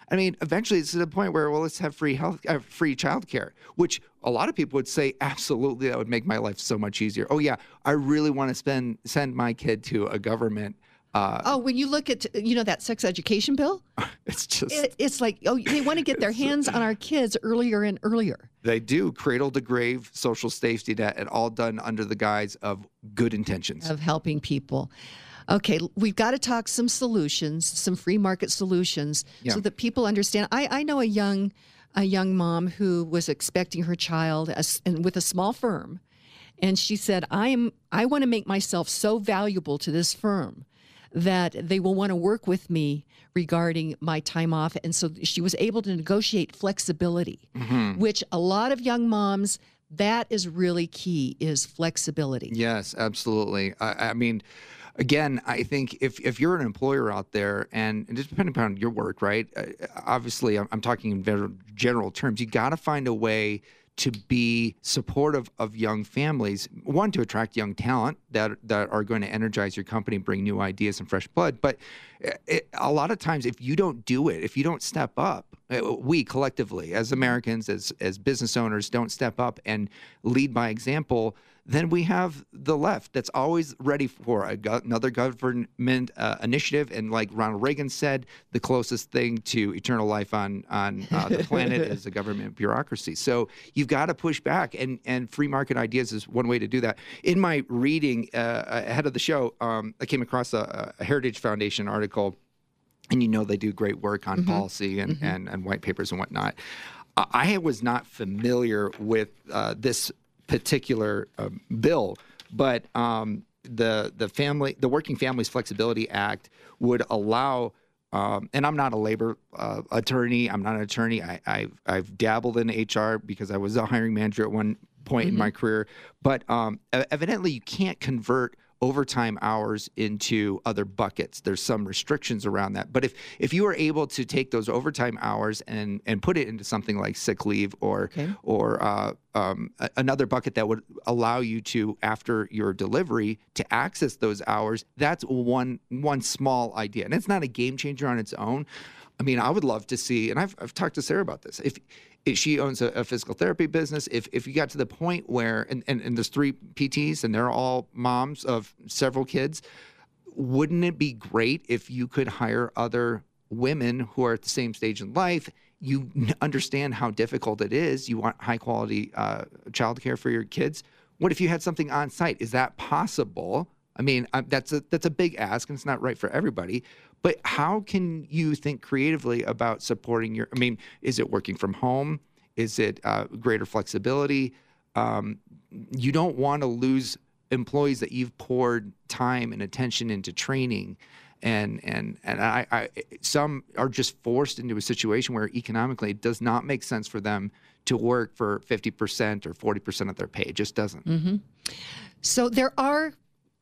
I mean, eventually it's to the point where, well, let's have free health, uh, free childcare, which a lot of people would say, absolutely, that would make my life so much easier. Oh yeah, I really want to spend send my kid to a government. Uh, oh, when you look at, you know, that sex education bill, it's just, it, it's like, oh, they want to get their hands on our kids earlier and earlier. They do, cradle to grave, social safety net, and all done under the guise of good intentions. Of helping people. Okay, we've got to talk some solutions, some free market solutions, Yeah. so that people understand. I, I know a young, a young mom who was expecting her child as, and with a small firm, and she said, "I am, I want to make myself so valuable to this firm that they will want to work with me regarding my time off." And so she was able to negotiate flexibility, Mhm. which a lot of young moms, that is really key, is flexibility. Yes, absolutely. I, I mean, again, I think if, if you're an employer out there, and, and just depending upon your work, right? Uh, obviously, I'm, I'm talking in very general terms. You got to find a way to be supportive of young families. One, to attract young talent that that are going to energize your company, bring new ideas and fresh blood. But it, a lot of times, if you don't do it, if you don't step up, uh, we collectively, as Americans, as as business owners, don't step up and lead by example, then we have the left that's always ready for a go- another government uh, initiative. And like Ronald Reagan said, the closest thing to eternal life on on uh, the planet is a government bureaucracy. So you've got to push back, and and free market ideas is one way to do that. In my reading uh, ahead of the show, um, I came across a, a Heritage Foundation article, and you know they do great work on Mm-hmm. policy and, Mm-hmm. and and white papers and whatnot. Uh, I was not familiar with uh, this particular um, bill, but um, the the family the Working Families Flexibility Act would allow. Um, and I'm not a labor uh, attorney. I'm not an attorney. I, I've I've dabbled in H R because I was a hiring manager at one point in my career. But um, e- evidently, you can't convert overtime hours into other buckets. There's some restrictions around that. But if if you are able to take those overtime hours and and put it into something like sick leave or Okay. or uh, um, a- another bucket that would allow you to, after your delivery, to access those hours, that's one one small idea. And it's not a game changer on its own. I mean, I would love to see, and I've I've talked to Sarah about this. If if she owns a, a physical therapy business, if if you got to the point where, and, and, and there's three P Ts and they're all moms of several kids, wouldn't it be great if you could hire other women who are at the same stage in life? You n- understand how difficult it is. You want high quality uh, childcare for your kids. What if you had something on site? Is that possible? I mean, uh, that's a that's a big ask, and it's not right for everybody. But how can you think creatively about supporting your? I mean, is it working from home? Is it uh, greater flexibility? Um, you don't want to lose employees that you've poured time and attention into training, and and and I, I some are just forced into a situation where economically it does not make sense for them to work for fifty percent or forty percent of their pay. It just doesn't. Mm-hmm. So there are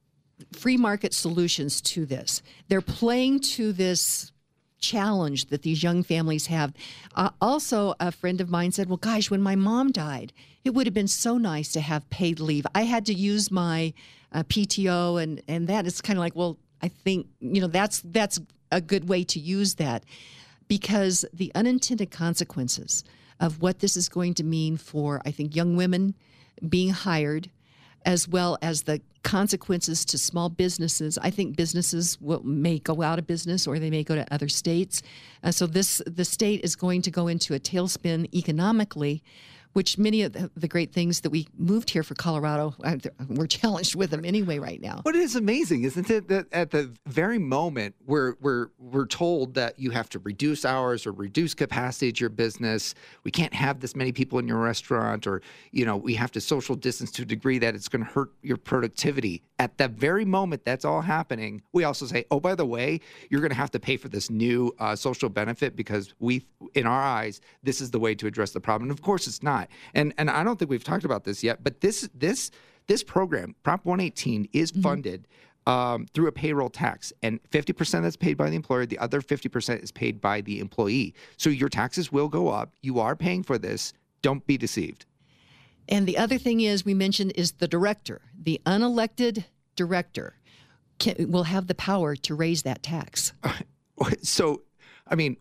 free market solutions to this. They're playing to this challenge that these young families have. Uh, also, a friend of mine said, well, gosh, when my mom died, it would have been so nice to have paid leave. I had to use my uh, P T O, and, and that is kind of like, well, I think, you know, that's that's a good way to use that, because the unintended consequences of what this is going to mean for, I think, young women being hired, as well as the consequences to small businesses. I think businesses will, may go out of business, or they may go to other states. Uh, so this the state is going to go into a tailspin economically, which many of the, the great things that we moved here for Colorado, uh, we're challenged with them anyway right now. But it is amazing, isn't it, that at the very moment we're we're we're told that you have to reduce hours or reduce capacity at your business, we can't have this many people in your restaurant, or you know, we have to social distance to a degree that it's going to hurt your productivity. At the very moment that's all happening, we also say, oh, by the way, you're going to have to pay for this new uh, social benefit because we, in our eyes, this is the way to address the problem. And of course, it's not. And and I don't think we've talked about this yet, but this this this program, Prop one eighteen, is funded um, through a payroll tax, and fifty percent that's paid by the employer, the other fifty percent is paid by the employee. So your taxes will go up. You are paying for this. Don't be deceived. And the other thing is, we mentioned, is the director. The unelected director can, will have the power to raise that tax. So, I mean,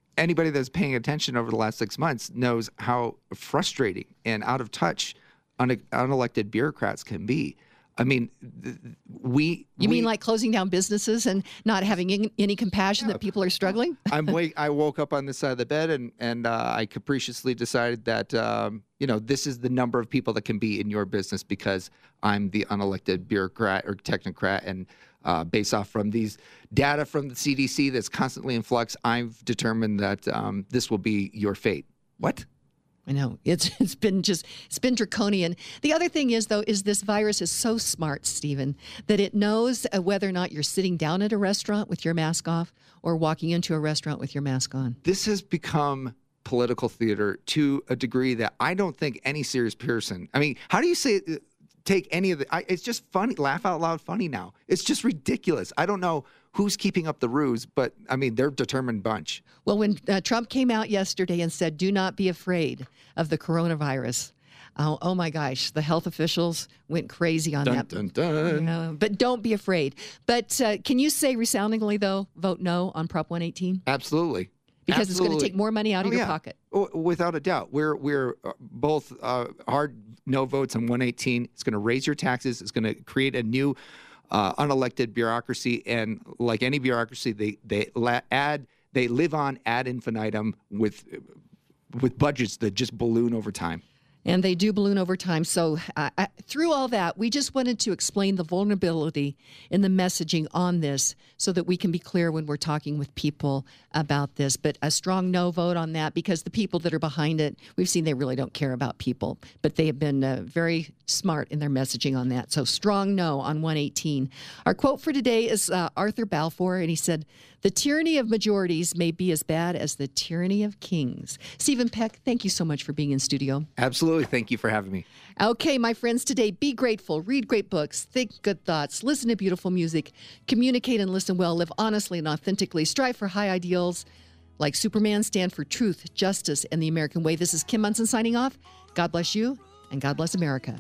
anybody that's paying attention over the last six months knows how frustrating and out of touch une- unelected bureaucrats can be. I mean, th- we. You we, mean like closing down businesses and not having any, any compassion Yeah. that people are struggling? I'm wake, I woke up on this side of the bed and and uh, I capriciously decided that um, you know this is the number of people that can be in your business because I'm the unelected bureaucrat or technocrat, and uh, based off from these data from the C D C that's constantly in flux, I've determined that um, this will be your fate. What? I know it's it's been just it's been draconian. The other thing is though is this virus is so smart, Stephen, that it knows uh, whether or not you're sitting down at a restaurant with your mask off or walking into a restaurant with your mask on. This has become political theater to a degree that I don't think any serious person. I mean, how do you say take any of the? I, it's just funny, laugh out loud, funny now. It's just ridiculous. I don't know who's keeping up the ruse, but I mean, they're a determined bunch. Well, when uh, Trump came out yesterday and said, "Do not be afraid of the coronavirus," oh, oh my gosh, the health officials went crazy on Dun, that. dun, dun. Yeah, but don't be afraid. But uh, can you say resoundingly though, vote no on Prop one eighteen? Absolutely. Because Absolutely. it's going to take more money out of Oh, your yeah. pocket. Oh, without a doubt. We're we're uh, both uh, hard no votes on one eighteen. It's going to raise your taxes. It's going to create a new uh, unelected bureaucracy, and like any bureaucracy, they they la- add they live on ad infinitum with with budgets that just balloon over time. And they do balloon over time. So uh, uh, through all that, we just wanted to explain the vulnerability in the messaging on this so that we can be clear when we're talking with people about this. But a strong no vote on that because the people that are behind it, we've seen they really don't care about people. But they have been uh, very smart in their messaging on that. So strong no on one eighteen. Our quote for today is uh, Arthur Balfour, and he said, "The tyranny of majorities may be as bad as the tyranny of kings." Stephen Peck, thank you so much for being in studio. Absolutely. Thank you for having me. Okay, my friends, today, be grateful, read great books, think good thoughts, listen to beautiful music, communicate and listen well, live honestly and authentically, strive for high ideals like Superman, stand for truth, justice, and the American way. This is Kim Munson signing off. God bless you, and God bless America.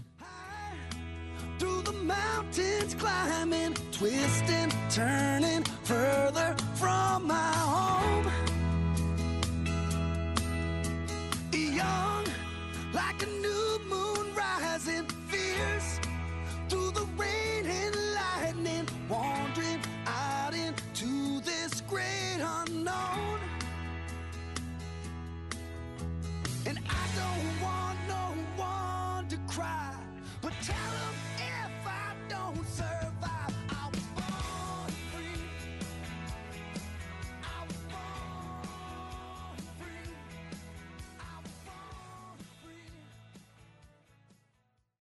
Through the mountains climbing, twisting, turning further from my home.